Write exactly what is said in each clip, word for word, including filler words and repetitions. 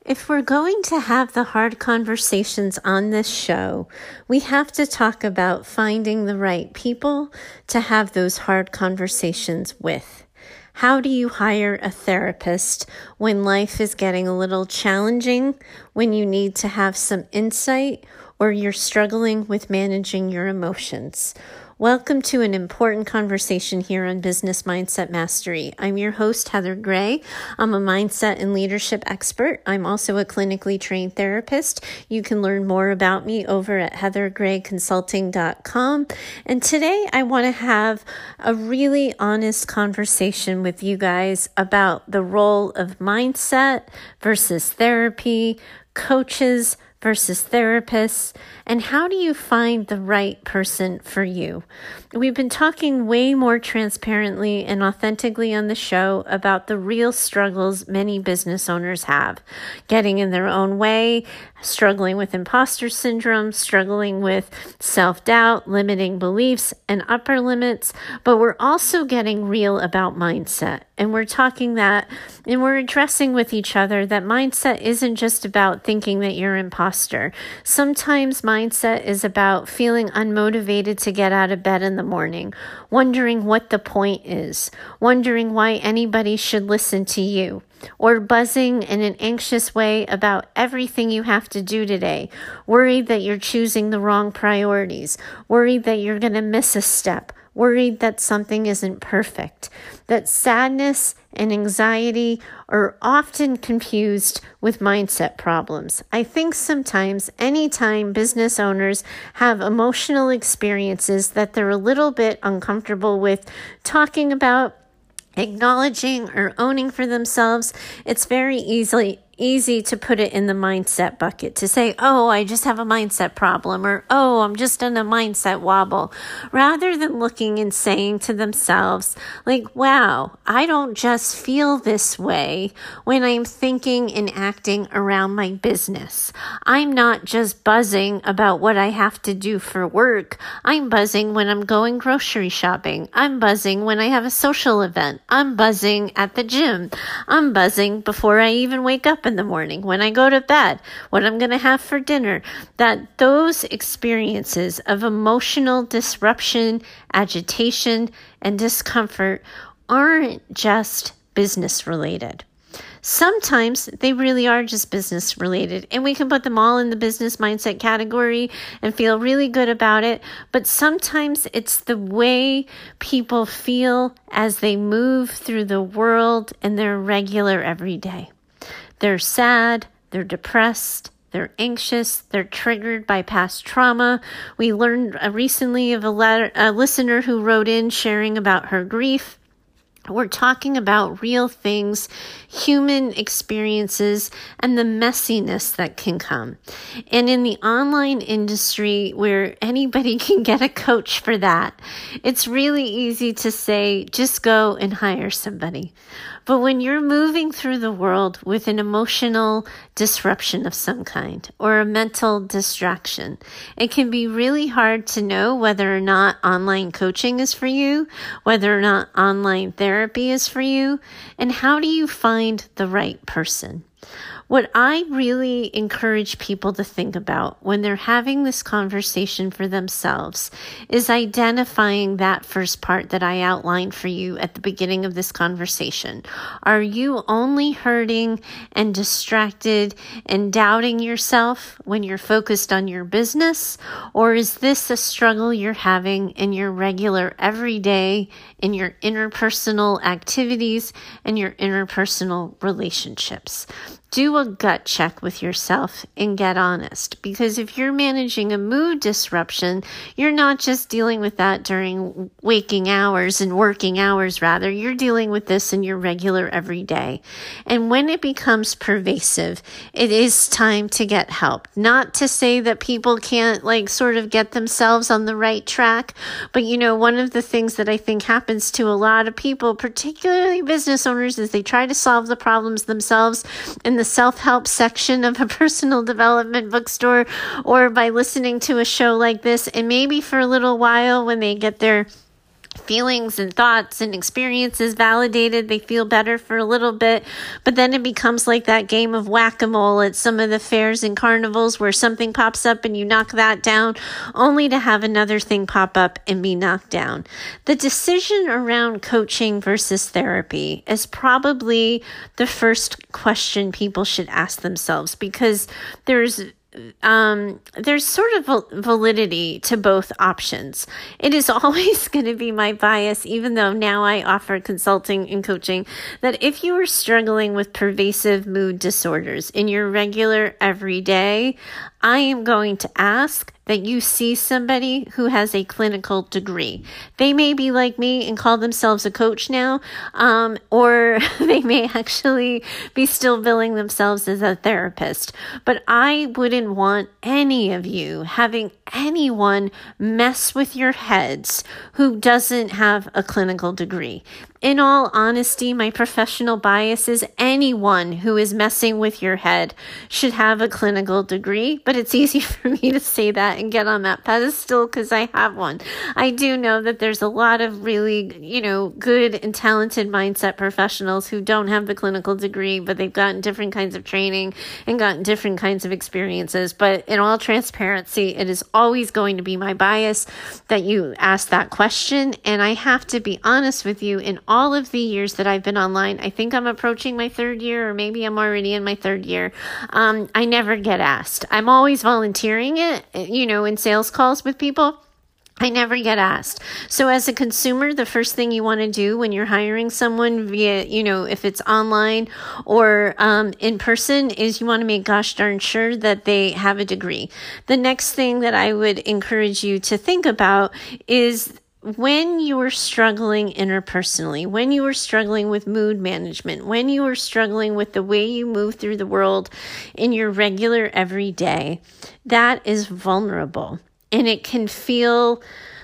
If we're going to have the hard conversations on this show, we have to talk about finding the right people to have those hard conversations with. How do you hire a therapist when life is getting a little challenging, when you need to have some insight, or you're struggling with managing your emotions? Welcome to an important conversation here on Business Mindset Mastery. I'm your host, Heather Gray. I'm a mindset and leadership expert. I'm also a clinically trained therapist. You can learn more about me over at heather gray consulting dot com. And today I want to have a really honest conversation with you guys about the role of mindset versus therapy, coaches versus therapists, and how do you find the right person for you? We've been talking way more transparently and authentically on the show about the real struggles many business owners have. Getting in their own way, struggling with imposter syndrome, struggling with self-doubt, limiting beliefs, and upper limits. But we're also getting real about mindset. And we're talking that, and we're addressing with each other that mindset isn't just about thinking that you're an imposter. Sometimes mindset is about feeling unmotivated to get out of bed in the morning, wondering what the point is, wondering why anybody should listen to you, or buzzing in an anxious way about everything you have to do today, worried that you're choosing the wrong priorities, worried that you're going to miss a step, worried that something isn't perfect. That sadness and anxiety are often confused with mindset problems. I think sometimes anytime business owners have emotional experiences that they're a little bit uncomfortable with talking about, acknowledging, or owning for themselves, it's very easily easy to put it in the mindset bucket, to say, oh, I just have a mindset problem, or oh, I'm just in a mindset wobble, rather than looking and saying to themselves, like, wow, I don't just feel this way when I'm thinking and acting around my business. I'm not just buzzing about what I have to do for work. I'm buzzing when I'm going grocery shopping. I'm buzzing when I have a social event. I'm buzzing at the gym. I'm buzzing before I even wake up in the morning, when I go to bed, what I'm going to have for dinner. That those experiences of emotional disruption, agitation, and discomfort aren't just business related. Sometimes they really are just business related, and we can put them all in the business mindset category and feel really good about it. But sometimes it's the way people feel as they move through the world in their regular everyday. They're sad, they're depressed, they're anxious, they're triggered by past trauma. We learned uh, recently of a, letter, a listener who wrote in sharing about her grief. We're talking about real things, human experiences, and the messiness that can come. And in the online industry where anybody can get a coach for that, it's really easy to say, just go and hire somebody. But when you're moving through the world with an emotional disruption of some kind or a mental distraction, it can be really hard to know whether or not online coaching is for you, whether or not online therapy is for you, and how do you find the right person? What I really encourage people to think about when they're having this conversation for themselves is identifying that first part that I outlined for you at the beginning of this conversation. Are you only hurting and distracted and doubting yourself when you're focused on your business? Or is this a struggle you're having in your regular everyday, in your interpersonal activities and your interpersonal relationships? Do a gut check with yourself and get honest, because if you're managing a mood disruption, you're not just dealing with that during waking hours and working hours, rather, you're dealing with this in your regular everyday. And when it becomes pervasive, it is time to get help. Not to say that people can't like sort of get themselves on the right track, but you know, one of the things that I think happens to a lot of people, particularly business owners, is they try to solve the problems themselves in the self-help section of a personal development bookstore, or by listening to a show like this, and maybe for a little while when they get their feelings and thoughts and experiences validated. They feel better for a little bit, but then it becomes like that game of whack-a-mole at some of the fairs and carnivals where something pops up and you knock that down only to have another thing pop up and be knocked down. The decision around coaching versus therapy is probably the first question people should ask themselves, because there's Um, there's sort of val- validity to both options. It is always going to be my bias, even though now I offer consulting and coaching, that if you are struggling with pervasive mood disorders in your regular everyday, I am going to ask that you see somebody who has a clinical degree. They may be like me and call themselves a coach now, um, or they may actually be still billing themselves as a therapist. But I wouldn't want any of you having anyone mess with your heads who doesn't have a clinical degree. In all honesty, my professional bias is anyone who is messing with your head should have a clinical degree, but it's easy for me to say that and get on that pedestal because I have one. I do know that there's a lot of really, you know, good and talented mindset professionals who don't have the clinical degree, but they've gotten different kinds of training and gotten different kinds of experiences. But in all transparency, it is always going to be my bias that you ask that question. And I have to be honest with you, in all of the years that I've been online, I think I'm approaching my third year, or maybe I'm already in my third year. Um, I never get asked. I'm always volunteering it, you know, in sales calls with people. I never get asked. So as a consumer, the first thing you want to do when you're hiring someone via, you know, if it's online or um, in person, is you want to make gosh darn sure that they have a degree. The next thing that I would encourage you to think about is when you are struggling interpersonally, when you are struggling with mood management, when you are struggling with the way you move through the world in your regular everyday, that is vulnerable. And it can feel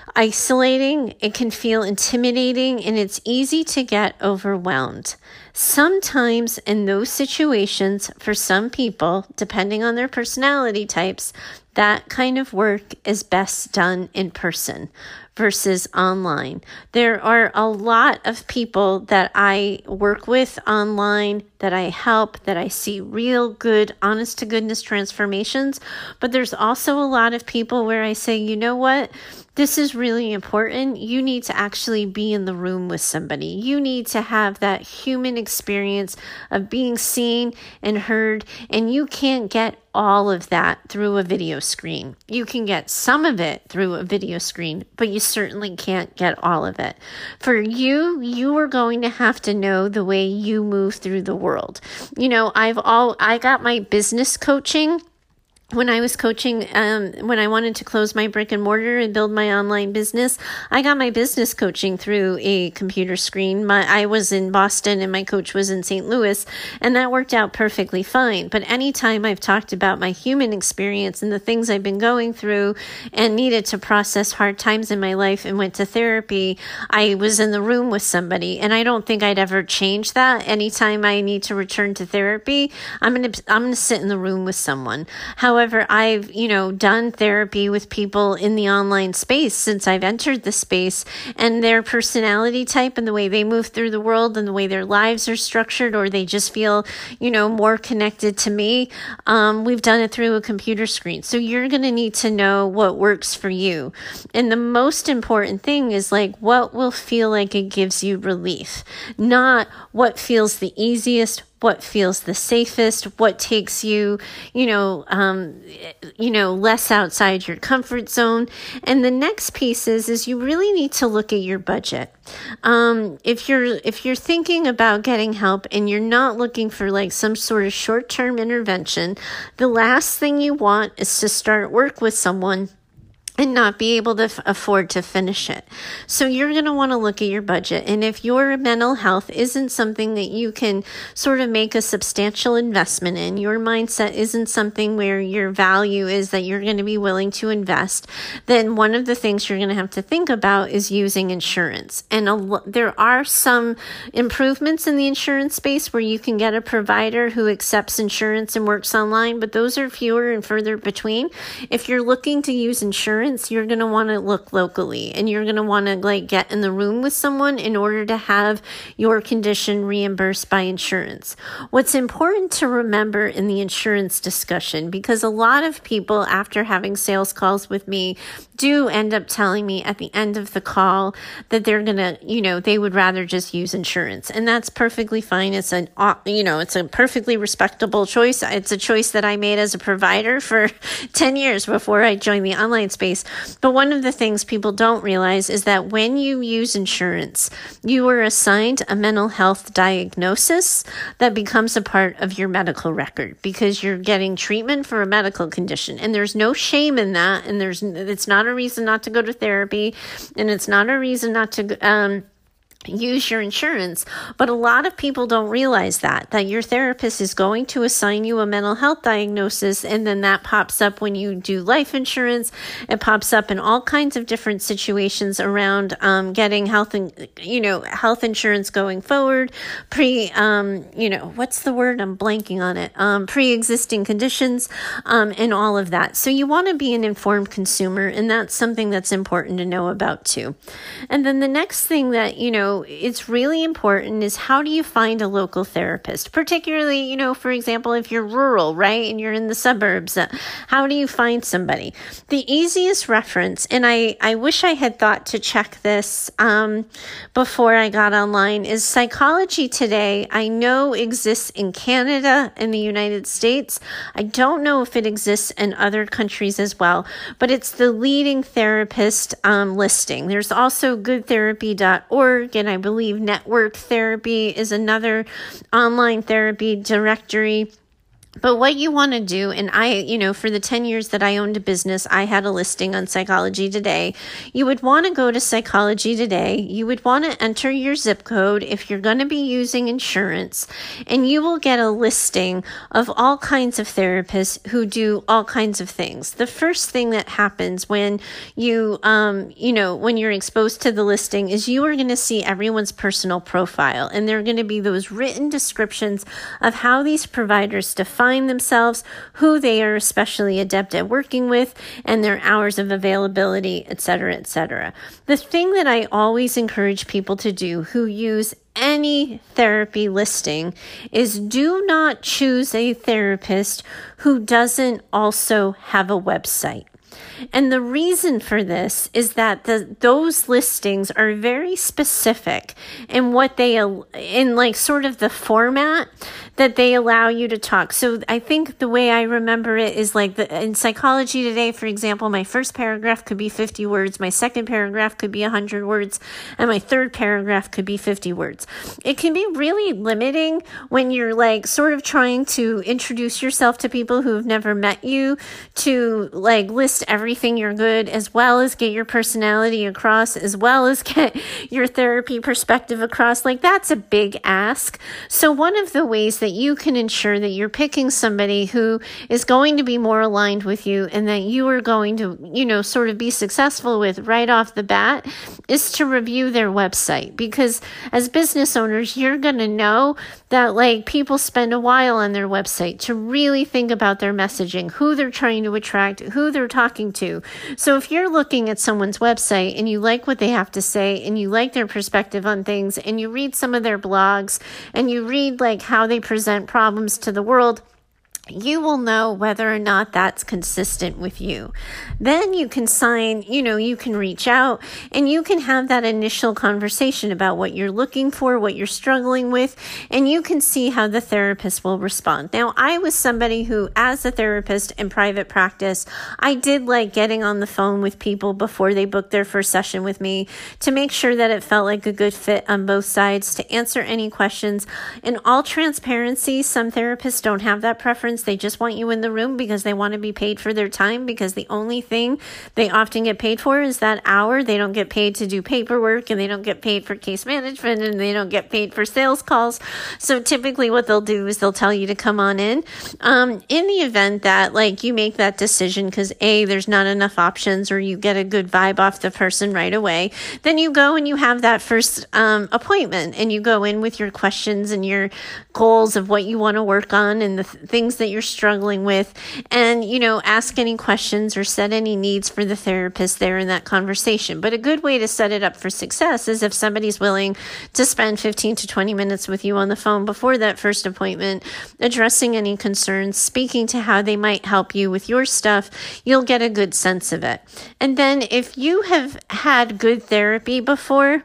isolating, it can feel intimidating, and it's easy to get overwhelmed. Sometimes in those situations, for some people, depending on their personality types, that kind of work is best done in person versus online. There are a lot of people that I work with online, that I help, that I see real good, honest to goodness transformations. But there's also a lot of people where I say, you know what? This is really important. You need to actually be in the room with somebody. You need to have that human experience of being seen and heard. And you can't get all of that through a video screen. You can get some of it through a video screen, but you certainly can't get all of it. For you, you are going to have to know the way you move through the world. You know, I've all, I got my business coaching when I was coaching, um, when I wanted to close my brick and mortar and build my online business. I got my business coaching through a computer screen. My, I was in Boston and my coach was in Saint Louis, and that worked out perfectly fine. But anytime I've talked about my human experience and the things I've been going through and needed to process hard times in my life and went to therapy, I was in the room with somebody. And I don't think I'd ever change that. Anytime I need to return to therapy, I'm going to, I'm going to sit in the room with someone. However, However, I've, you know, done therapy with people in the online space since I've entered the space, and their personality type and the way they move through the world and the way their lives are structured, or they just feel, you know, more connected to me. Um, we've done it through a computer screen. So you're going to need to know what works for you. And the most important thing is like what will feel like it gives you relief, not what feels the easiest, what feels the safest, what takes you, you know, um, you know, less outside your comfort zone. And the next piece is, is you really need to look at your budget. Um, if you're, if you're thinking about getting help and you're not looking for like some sort of short-term intervention, the last thing you want is to start work with someone and not be able to f- afford to finish it. So you're going to want to look at your budget. And if your mental health isn't something that you can sort of make a substantial investment in, your mindset isn't something where your value is that you're going to be willing to invest, then one of the things you're going to have to think about is using insurance. And a lo- there are some improvements in the insurance space where you can get a provider who accepts insurance and works online, but those are fewer and further between. If you're looking to use insurance, insurance, you're going to want to look locally, and you're going to want to like get in the room with someone in order to have your condition reimbursed by insurance. What's important to remember in the insurance discussion, because a lot of people after having sales calls with me do end up telling me at the end of the call that they're going to, you know, they would rather just use insurance. And that's perfectly fine. It's an, you know, it's a perfectly respectable choice. It's a choice that I made as a provider for ten years before I joined the online space. But one of the things people don't realize is that when you use insurance, you are assigned a mental health diagnosis that becomes a part of your medical record, because you're getting treatment for a medical condition. And there's no shame in that. And there's, it's not a reason not to go to therapy, and it's not a reason not to, um, use your insurance. But a lot of people don't realize that, that your therapist is going to assign you a mental health diagnosis. And then that pops up when you do life insurance. It pops up in all kinds of different situations around, um, getting health and, you know, health insurance going forward, pre, um, you know, what's the word? I'm blanking on it. Um, pre-existing conditions, um, and all of that. So you want to be an informed consumer, and that's something that's important to know about too. And then the next thing that, you know, it's really important is, how do you find a local therapist? Particularly, you know, for example, if you're rural, right, and you're in the suburbs, uh, how do you find somebody? The easiest reference, and I, I wish I had thought to check this um, before I got online, is Psychology Today. I know exists in Canada and the United States. I don't know if it exists in other countries as well, but it's the leading therapist um, listing. There's also good therapy dot org. And I believe Network Therapy is another online therapy directory. But what you want to do, and I, you know, for the ten years that I owned a business, I had a listing on Psychology Today. You would want to go to Psychology Today. You would want to enter your zip code if you're going to be using insurance, and you will get a listing of all kinds of therapists who do all kinds of things. The first thing that happens when you, um, you know, when you're exposed to the listing is you are going to see everyone's personal profile, and there are going to be those written descriptions of how these providers define themselves, who they are especially adept at working with, and their hours of availability, et cetera, et cetera. The thing that I always encourage people to do who use any therapy listing is, do not choose a therapist who doesn't also have a website. And the reason for this is that the, those listings are very specific in what they, in like sort of the format that they allow you to talk. So I think the way I remember it is like the, in Psychology Today, for example, my first paragraph could be fifty words, my second paragraph could be one hundred words, and my third paragraph could be fifty words. It can be really limiting when you're like sort of trying to introduce yourself to people who have never met you, to like list everything you're good, as well as get your personality across, as well as get your therapy perspective across. Like, that's a big ask. So one of the ways that you can ensure that you're picking somebody who is going to be more aligned with you, and that you are going to, you know, sort of be successful with right off the bat, is to review their website. Because as business owners, you're going to know that like people spend a while on their website to really think about their messaging, who they're trying to attract, who they're talking to. So if you're looking at someone's website and you like what they have to say, and you like their perspective on things, and you read some of their blogs, and you read like how they present problems to the world, you will know whether or not that's consistent with you. Then you can sign, you know, you can reach out and you can have that initial conversation about what you're looking for, what you're struggling with, and you can see how the therapist will respond. Now, I was somebody who, as a therapist in private practice, I did like getting on the phone with people before they booked their first session with me to make sure that it felt like a good fit on both sides, to answer any questions. In all transparency, some therapists don't have that preference. They just want you in the room because they want to be paid for their time, because the only thing they often get paid for is that hour. They don't get paid to do paperwork, and they don't get paid for case management, and they don't get paid for sales calls. So typically what they'll do is they'll tell you to come on in. Um, in the event that like you make that decision because A, there's not enough options, or you get a good vibe off the person right away, then you go and you have that first um, appointment, and you go in with your questions and your goals of what you want to work on and the th- things that that you're struggling with, and, you know, ask any questions or set any needs for the therapist there in that conversation. But a good way to set it up for success is if somebody's willing to spend fifteen to twenty minutes with you on the phone before that first appointment, addressing any concerns, speaking to how they might help you with your stuff, you'll get a good sense of it. And then if you have had good therapy before,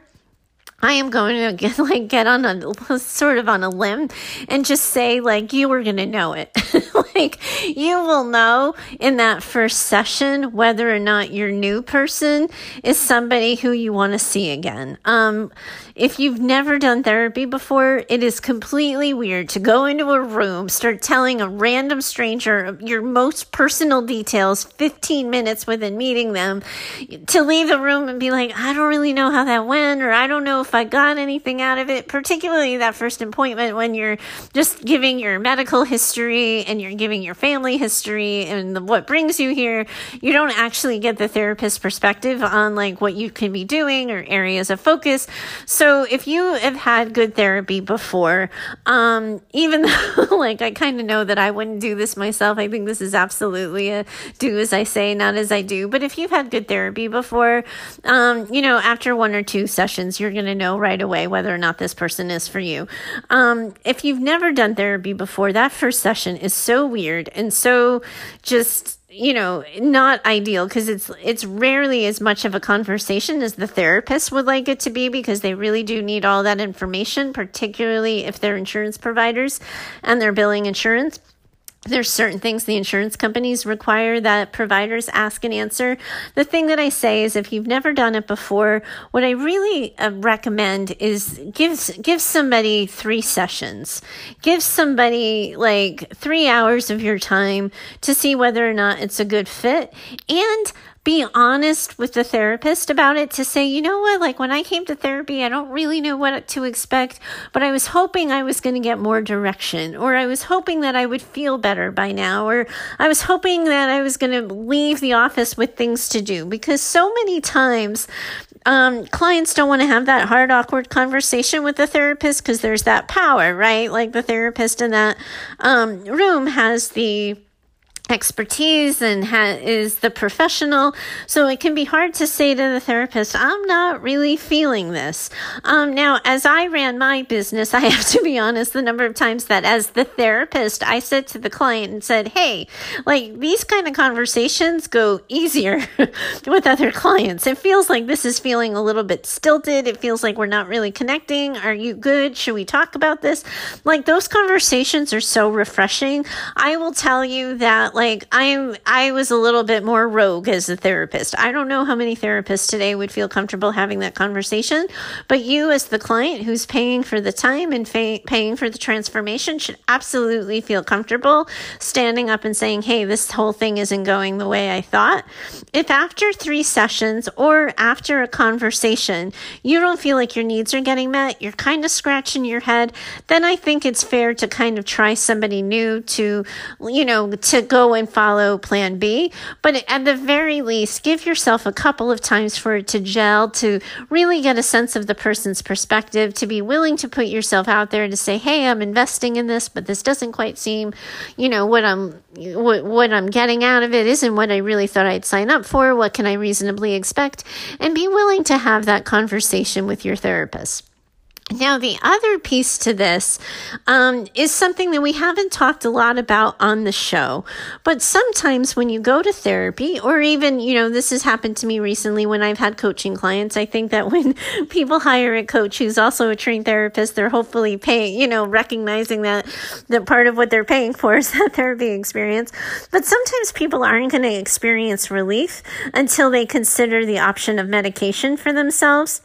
I am going to get like get on a sort of on a limb and just say like you were going to know it. Like you will know in that first session whether or not your new person is somebody who you want to see again. Um, if you've never done therapy before, it is completely weird to go into a room, start telling a random stranger your most personal details fifteen minutes within meeting them, to leave the room and be like, I don't really know how that went, or I don't know if I got anything out of it, particularly that first appointment when you're just giving your medical history and you're giving your family history and the, what brings you here. You don't actually get the therapist perspective on like what you can be doing or areas of focus. So if you have had good therapy before, um, even though like I kind of know that I wouldn't do this myself, I think this is absolutely a do as I say, not as I do. But if you've had good therapy before, um, you know, after one or two sessions, you're going to know right away whether or not this person is for you. Um, if you've never done therapy before, that first session is so weird and so just, you know, not ideal because it's it's rarely as much of a conversation as the therapist would like it to be, because they really do need all that information, particularly if they're insurance providers and they're billing insurance. There's certain things the insurance companies require that providers ask and answer. The thing that I say is if you've never done it before, what I really uh, recommend is give, give somebody three sessions. Give somebody like three hours of your time to see whether or not it's a good fit, and be honest with the therapist about it, to say, you know what, like when I came to therapy, I don't really know what to expect, but I was hoping I was going to get more direction, or I was hoping that I would feel better by now, or I was hoping that I was going to leave the office with things to do. Because so many times um, clients don't want to have that hard, awkward conversation with the therapist because there's that power, right? Like the therapist in that um, room has the expertise and ha- is the professional. So it can be hard to say to the therapist, I'm not really feeling this. Um, now, as I ran my business, I have to be honest, the number of times that as the therapist, I said to the client and said, hey, like these kind of conversations go easier with other clients. It feels like this is feeling a little bit stilted. It feels like we're not really connecting. Are you good? Should we talk about this? Like those conversations are so refreshing. I will tell you that Like I'm, I was a little bit more rogue as a therapist. I don't know how many therapists today would feel comfortable having that conversation, but you as the client who's paying for the time and fa- paying for the transformation should absolutely feel comfortable standing up and saying, hey, this whole thing isn't going the way I thought. If after three sessions or after a conversation, you don't feel like your needs are getting met, you're kind of scratching your head, then I think it's fair to kind of try somebody new to, you know, to go and follow plan B. But at the very least, give yourself a couple of times for it to gel, to really get a sense of the person's perspective, to be willing to put yourself out there to say, hey, I'm investing in this, but this doesn't quite seem, you know, what I'm what, what I'm getting out of it isn't what I really thought I'd sign up for. What can I reasonably expect? And be willing to have that conversation with your therapist. Now, the other piece to this um, is something that we haven't talked a lot about on the show, but sometimes when you go to therapy, or even, you know, this has happened to me recently when I've had coaching clients. I think that when people hire a coach who's also a trained therapist, they're hopefully paying, you know, recognizing that, that part of what they're paying for is that therapy experience. But sometimes people aren't going to experience relief until they consider the option of medication for themselves.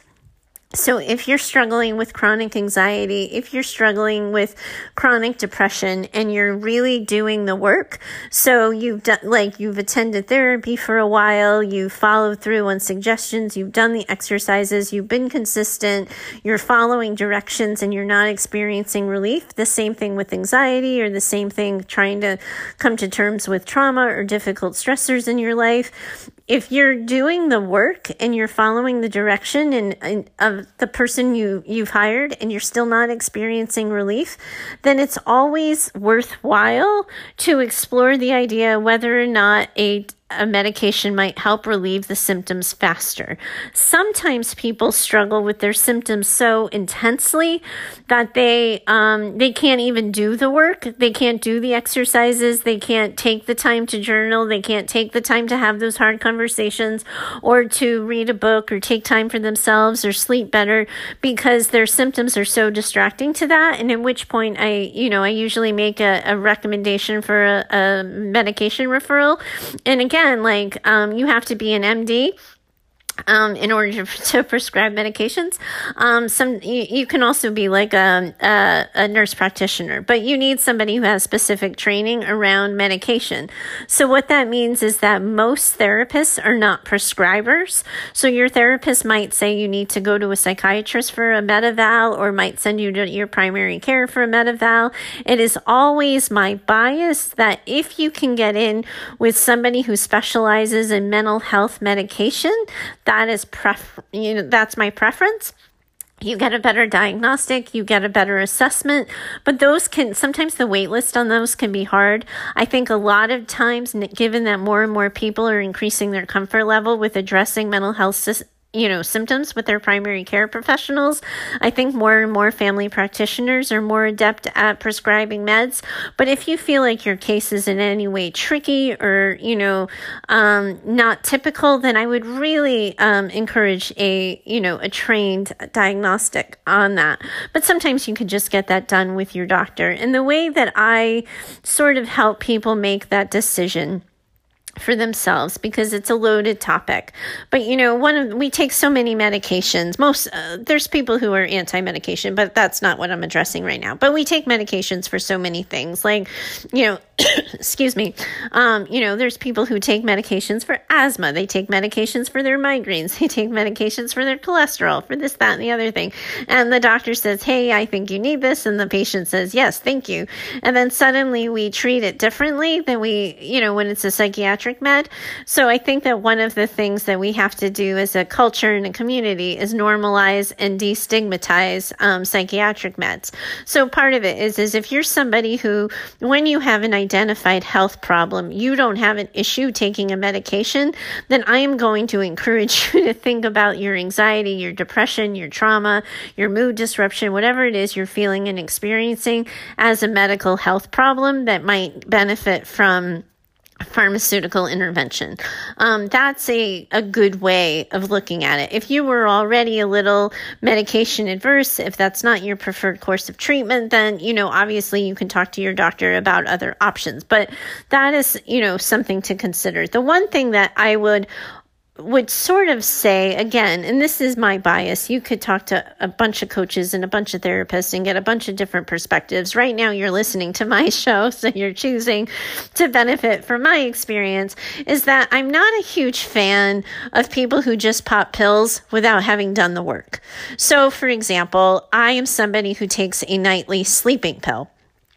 So if you're struggling with chronic anxiety, if you're struggling with chronic depression and you're really doing the work, so you've done, like you've attended therapy for a while, you've followed through on suggestions, you've done the exercises, you've been consistent, you're following directions and you're not experiencing relief. The same thing with anxiety, or the same thing trying to come to terms with trauma or difficult stressors in your life. if you're doing the work and you're following the direction and, and of the person you, you've hired and you're still not experiencing relief, then it's always worthwhile to explore the idea whether or not a a medication might help relieve the symptoms faster. Sometimes people struggle with their symptoms so intensely that they um, they can't even do the work. They can't do the exercises. They can't take the time to journal. They can't take the time to have those hard conversations or to read a book or take time for themselves or sleep better because their symptoms are so distracting to that. And at which point I, you know, I usually make a, a recommendation for a, a medication referral. And again, like um, you have to be an M D um, in order to, to prescribe medications. Um, some you, you can also be like a, a, a nurse practitioner, but you need somebody who has specific training around medication. So what that means is that most therapists are not prescribers. So your therapist might say you need to go to a psychiatrist for a Medi-Val or might send you to your primary care for a Medi-Val. It is always my bias that if you can get in with somebody who specializes in mental health medication, that is pref- you know, that's my preference. You get a better diagnostic, you get a better assessment, but those can, sometimes the wait list on those can be hard. I think a lot of times, given that more and more people are increasing their comfort level with addressing mental health systems, you know, symptoms with their primary care professionals, I think more and more family practitioners are more adept at prescribing meds. But if you feel like your case is in any way tricky or, you know, um, not typical, then I would really um, encourage a, you know, a trained diagnostic on that. But sometimes you can just get that done with your doctor. And the way that I sort of help people make that decision for themselves, because it's a loaded topic. But, you know, one of, we take so many medications. Most, uh, there's people who are anti-medication, but that's not what I'm addressing right now. But we take medications for so many things, like, you know, excuse me, um, you know, there's people who take medications for asthma. They take medications for their migraines. They take medications for their cholesterol, for this, that, and the other thing. And the doctor says, hey, I think you need this. And the patient says, yes, thank you. And then suddenly we treat it differently than we, you know, when it's a psychiatric med. So I think that one of the things that we have to do as a culture and a community is normalize and destigmatize um, psychiatric meds. So part of it is, is if you're somebody who, when you have an identified health problem, you don't have an issue taking a medication, then I am going to encourage you to think about your anxiety, your depression, your trauma, your mood disruption, whatever it is you're feeling and experiencing as a medical health problem that might benefit from pharmaceutical intervention. Um, that's a, a good way of looking at it. If you were already a little medication adverse, if that's not your preferred course of treatment, then, you know, obviously you can talk to your doctor about other options. But that is, you know, something to consider. The one thing that I would would sort of say, again, and this is my bias, you could talk to a bunch of coaches and a bunch of therapists and get a bunch of different perspectives. Right now, you're listening to my show, so you're choosing to benefit from my experience, is that I'm not a huge fan of people who just pop pills without having done the work. So, for example, I am somebody who takes a nightly sleeping pill.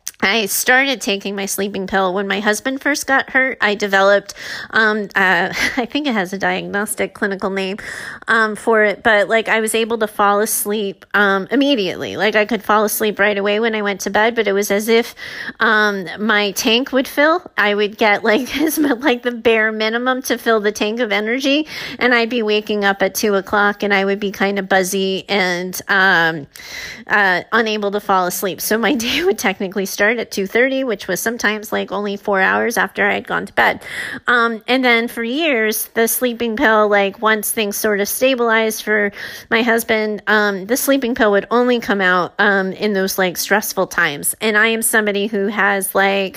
I started taking my sleeping pill when my husband first got hurt. I developed, um, uh, I think it has a diagnostic clinical name, um, for it, but like I was able to fall asleep, um, immediately. Like I could fall asleep right away when I went to bed, but it was as if, um, my tank would fill. I would get like, like the bare minimum to fill the tank of energy. And I'd be waking up at two o'clock and I would be kind of buzzy and, um, uh, unable to fall asleep. So my day would technically start at two thirty, which was sometimes like only four hours after I had gone to bed. Um, and then for years, the sleeping pill, like once things sort of stabilized for my husband, um, the sleeping pill would only come out um, in those like stressful times. And I am somebody who has like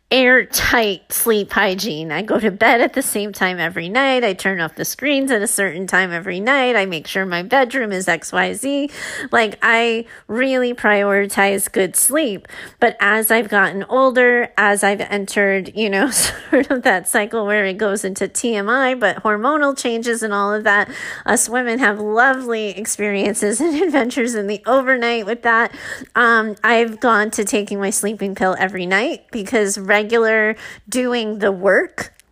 airtight sleep hygiene. I go to bed at the same time every night. I turn off the screens at a certain time every night. I make sure my bedroom is X Y Z. Like I really prioritize good sleep. But as I've gotten older, as I've entered, you know, sort of that cycle where it goes into T M I, but hormonal changes and all of that, us women have lovely experiences and adventures in the overnight with that. Um, I've gone to taking my sleeping pill every night because regular doing the work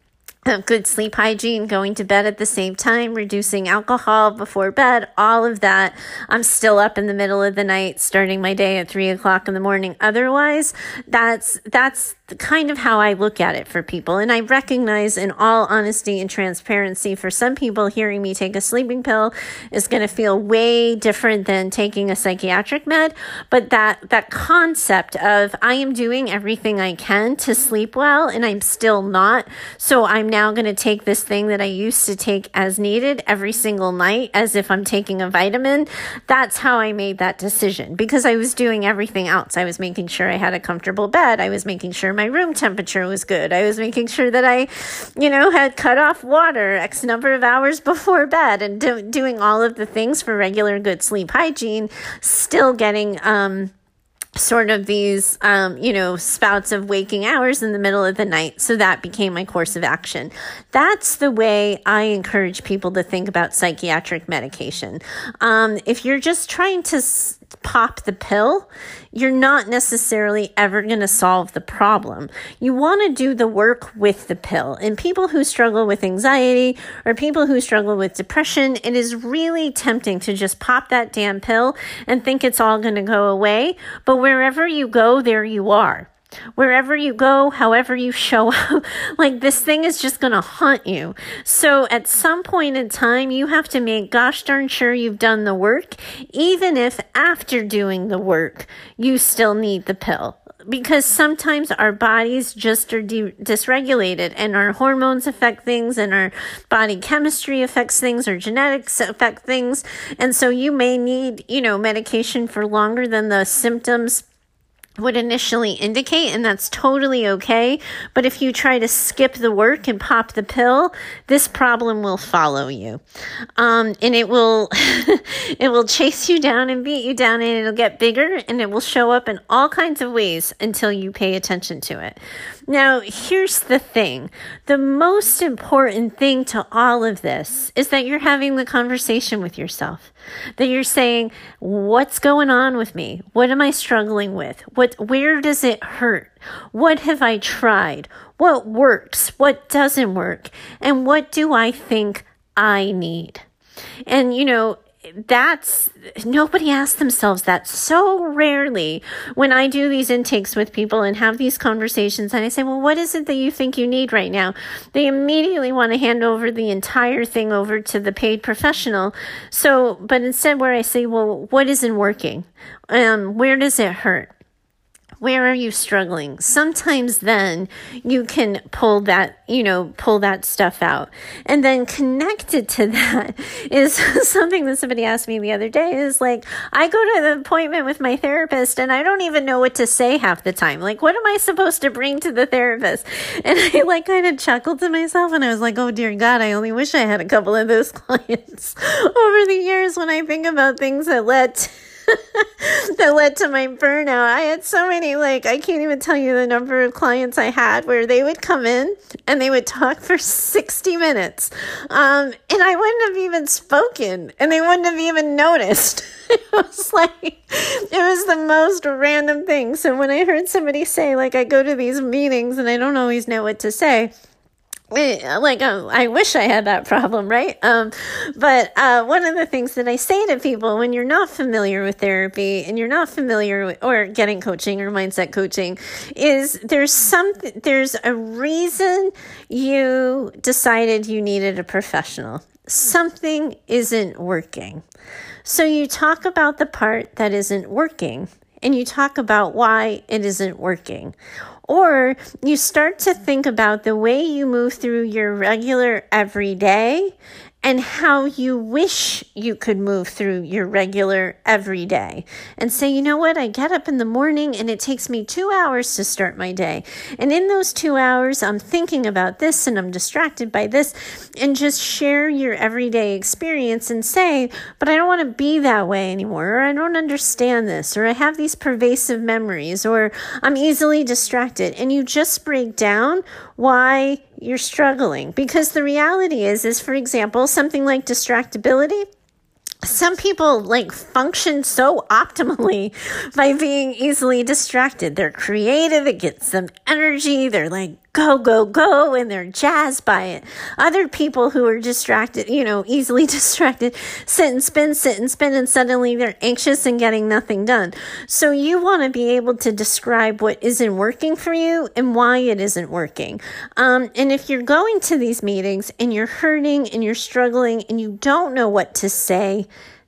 good sleep hygiene, going to bed at the same time, reducing alcohol before bed, all of that. I'm still up in the middle of the night, starting my day at three o'clock in the morning. Otherwise, that's, that's kind of how I look at it for people. And I recognize, in all honesty and transparency, for some people, hearing me take a sleeping pill is going to feel way different than taking a psychiatric med. But that, that concept of I am doing everything I can to sleep well and I'm still not. So I'm now going to take this thing that I used to take as needed every single night as if I'm taking a vitamin. That's how I made that decision, because I was doing everything else. I was making sure I had a comfortable bed. I was making sure my room temperature was good. I was making sure that I, you know, had cut off water X number of hours before bed, and do, doing all of the things for regular good sleep hygiene, still getting, um, sort of these, um, you know, spouts of waking hours in the middle of the night. So that became my course of action. That's the way I encourage people to think about psychiatric medication. Um, if you're just trying to s- pop the pill, you're not necessarily ever going to solve the problem. You want to do the work with the pill. And people who struggle with anxiety or people who struggle with depression, it is really tempting to just pop that damn pill and think it's all going to go away. But wherever you go, there you are. Wherever you go, however you show up, like this thing is just going to haunt you. So at some point in time, you have to make gosh darn sure you've done the work, even if after doing the work, you still need the pill. Because sometimes our bodies just are de- dysregulated, and our hormones affect things, and our body chemistry affects things, or genetics affect things. And so you may need, you know, medication for longer than the symptoms would initially indicate, and that's totally okay. But if you try to skip the work and pop the pill, this problem will follow you. Um, and it will, it will chase you down and beat you down, and it'll get bigger, and it will show up in all kinds of ways until you pay attention to it. Now, here's the thing. The most important thing to all of this is that you're having the conversation with yourself, that you're saying, what's going on with me? What am I struggling with? What, where does it hurt? What have I tried? What works? What doesn't work? And what do I think I need? And, you know, that's, nobody asks themselves that so rarely when I do these intakes with people and have these conversations, and I say, well, what is it that you think you need right now? They immediately want to hand over the entire thing over to the paid professional. So, but instead where I say, well, what isn't working? Um, where does it hurt? Where are you struggling? Sometimes then you can pull that, you know, pull that stuff out. And then connected to that is something that somebody asked me the other day is like, I go to the appointment with my therapist and I don't even know what to say half the time. Like, what am I supposed to bring to the therapist? And I like kind of chuckled to myself and I was like, oh dear God, I only wish I had a couple of those clients over the years when I think about things that led to that led to my burnout. I had so many, like, I can't even tell you the number of clients I had where they would come in and they would talk for sixty minutes. Um, and I wouldn't have even spoken and they wouldn't have even noticed. It was like, it was the most random thing. So when I heard somebody say, like, I go to these meetings and I don't always know what to say, like, um, I wish I had that problem, right? Um, but uh, one of the things that I say to people when you're not familiar with therapy and you're not familiar with, or getting coaching or mindset coaching, is there's some, there's a reason you decided you needed a professional. Something isn't working. So you talk about the part that isn't working and you talk about why it isn't working. Or you start to think about the way you move through your regular everyday and how you wish you could move through your regular everyday and say, you know what, I get up in the morning and it takes me two hours to start my day. And in those two hours, I'm thinking about this and I'm distracted by this, and just share your everyday experience and say, but I don't want to be that way anymore, or I don't understand this, or I have these pervasive memories, or I'm easily distracted. And you just break down why you're struggling. Because the reality is, is for example, something like distractibility, some people like function so optimally by being easily distracted. They're creative. It gets them energy. They're like go, go, go, and they're jazzed by it. Other people who are distracted, you know, easily distracted, sit and spin, sit and spin, and suddenly they're anxious and getting nothing done. So you want to be able to describe what isn't working for you and why it isn't working. Um, and if you're going to these meetings and you're hurting and you're struggling and you don't know what to say,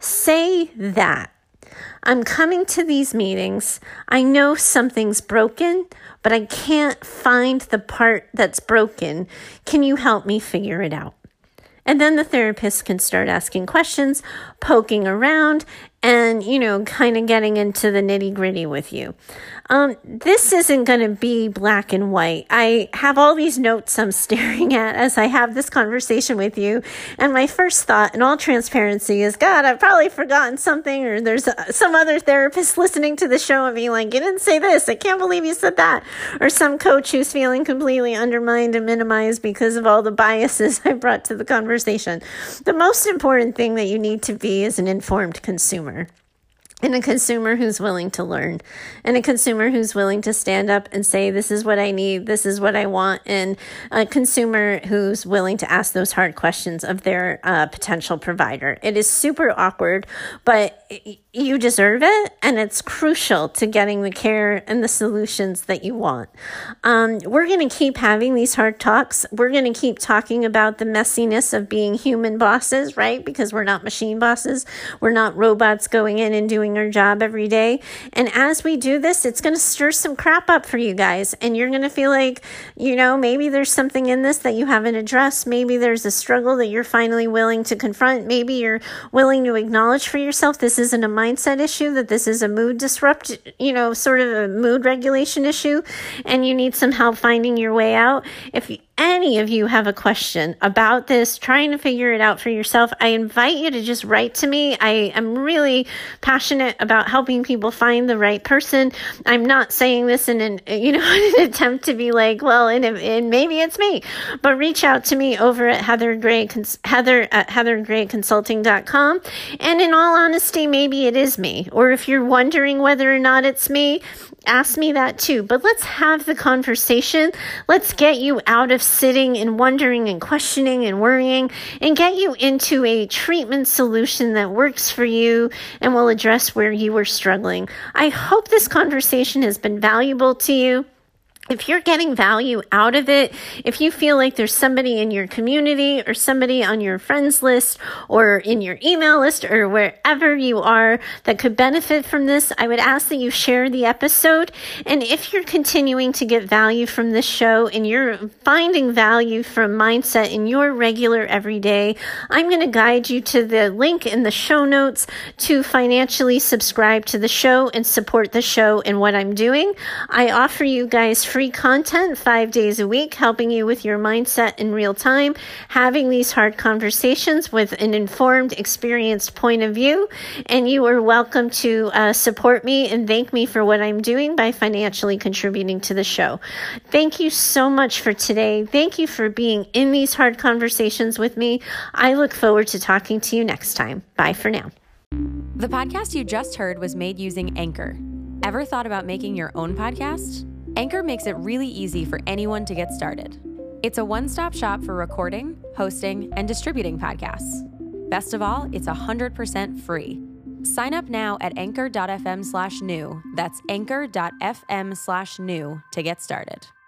say that. I'm coming to these meetings. I know something's broken, but I can't find the part that's broken. Can you help me figure it out? And then the therapist can start asking questions, poking around, and, you know, kind of getting into the nitty gritty with you. Um, this isn't going to be black and white. I have all these notes I'm staring at as I have this conversation with you. And my first thought, in all transparency, is, God, I've probably forgotten something, or there's a, some other therapist listening to the show and being like, you didn't say this. I can't believe you said that. Or some coach who's feeling completely undermined and minimized because of all the biases I brought to the conversation. The most important thing that you need to be is an informed consumer. And a consumer who's willing to learn, and a consumer who's willing to stand up and say, this is what I need, this is what I want, and a consumer who's willing to ask those hard questions of their uh, potential provider. It is super awkward, but you deserve it, and it's crucial to getting the care and the solutions that you want. Um, we're going to keep having these hard talks. We're going to keep talking about the messiness of being human bosses, right? Because we're not machine bosses. We're not robots going in and doing our job every day. And as we do this, it's going to stir some crap up for you guys. And you're going to feel like, you know, maybe there's something in this that you haven't addressed. Maybe there's a struggle that you're finally willing to confront. Maybe you're willing to acknowledge for yourself this isn't a mindset issue, that this is a mood disrupt, you know, sort of a mood regulation issue, and you need some help finding your way out. If any of you have a question about this, trying to figure it out for yourself, I invite you to just write to me. I am really passionate about helping people find the right person. I'm not saying this in an, you know, in an attempt to be like, well, and, and maybe it's me, but reach out to me over at Heather Gray, Heather at heather gray consulting dot com. And in all honesty, maybe it is me. Or if you're wondering whether or not it's me, ask me that too. But let's have the conversation. Let's get you out of sitting and wondering and questioning and worrying, and get you into a treatment solution that works for you and will address where you were struggling. I hope this conversation has been valuable to you. If you're getting value out of it, if you feel like there's somebody in your community or somebody on your friends list or in your email list or wherever you are that could benefit from this, I would ask that you share the episode. And if you're continuing to get value from this show and you're finding value from mindset in your regular everyday, I'm going to guide you to the link in the show notes to financially subscribe to the show and support the show and what I'm doing. I offer you guys free content five days a week, helping you with your mindset in real time, having these hard conversations with an informed, experienced point of view. And you are welcome to uh, support me and thank me for what I'm doing by financially contributing to the show. Thank you so much for today. Thank you for being in these hard conversations with me. I look forward to talking to you next time. Bye for now. The podcast you just heard was made using Anchor. Ever thought about making your own podcast? Anchor makes it really easy for anyone to get started. It's a one-stop shop for recording, hosting, and distributing podcasts. Best of all, it's one hundred percent free. Sign up now at anchor dot f m slash new. That's anchor dot f m slash new to get started.